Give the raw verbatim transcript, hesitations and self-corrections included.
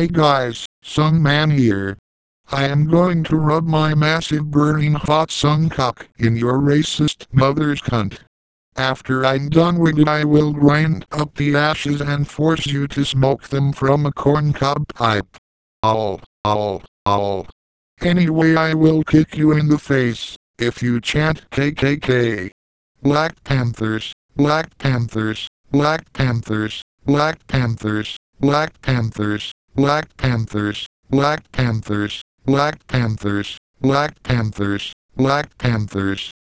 Hey guys, Sungman here. I am going to rub my massive burning hot Sungcock in your racist mother's cunt. After I'm done with it, I will grind up the ashes and force you to smoke them from a corncob pipe. Ow, ow, ow. Anyway, I will kick you in the face if you chant K K K. Black Panthers, Black Panthers, Black Panthers, Black Panthers, Black Panthers, Black Panthers, Black Panthers, Black Panthers, Black Panthers, Black Panthers.